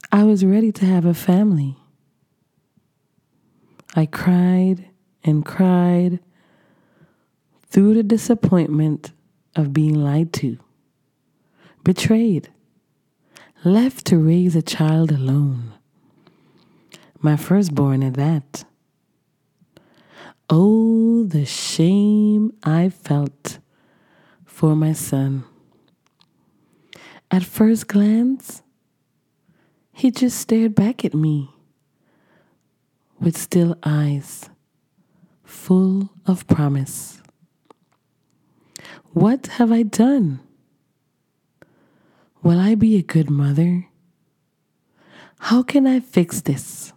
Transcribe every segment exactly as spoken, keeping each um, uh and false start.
I was ready to have a family. I cried and cried through the disappointment of being lied to, betrayed, left to raise a child alone. My firstborn at that. Oh, the shame I felt for my son. At first glance, he just stared back at me with still eyes, full of promise. What have I done? Will I be a good mother? How can I fix this?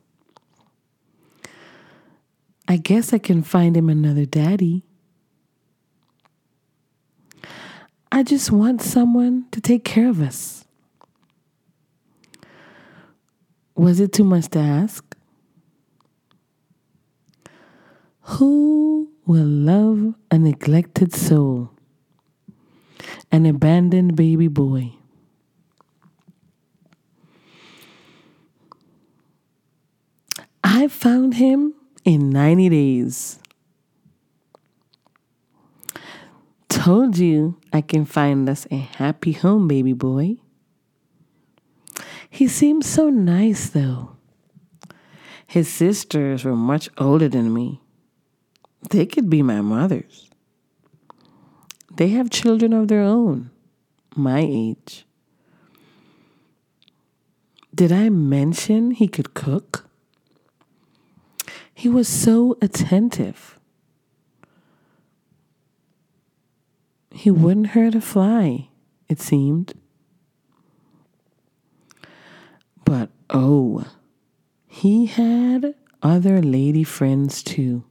I guess I can find him another daddy. I just want someone to take care of us. Was it too much to ask? Who will love a neglected soul, an abandoned baby boy? I found him in ninety days. Told you I can find us a happy home, baby boy. He seemed so nice, though. His sisters were much older than me. They could be my mothers. They have children of their own, my age. Did I mention he could cook? He was so attentive. He wouldn't hurt a fly, it seemed. But oh, he had other lady friends too.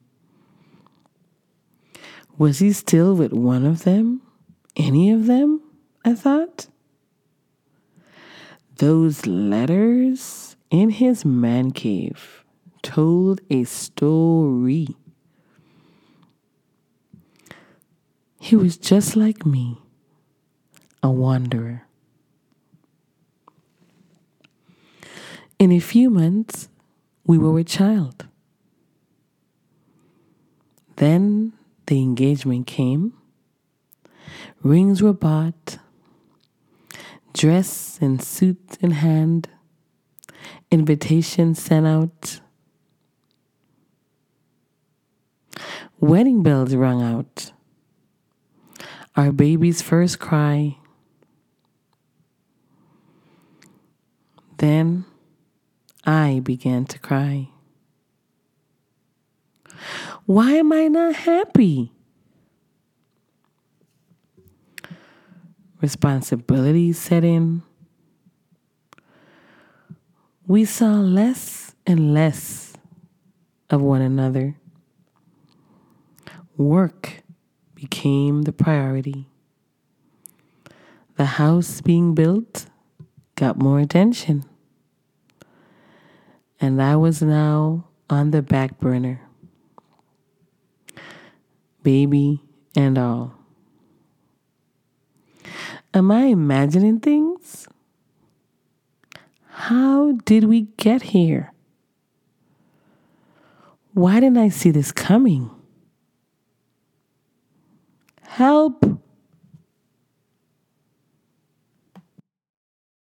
Was he still with one of them? Any of them? I thought. Those letters in his man cave told a story. He was just like me, a wanderer. In a few months, we were a child. Then the engagement came. Rings were bought, dress and suit in hand, invitations sent out. Wedding bells rung out. Our baby's first cry. Then I began to cry. Why am I not happy? Responsibilities set in. We saw less and less of one another. Work became the priority. The house being built got more attention. And I was now on the back burner. Baby and all. Am I imagining things? How did we get here? Why didn't I see this coming? Help!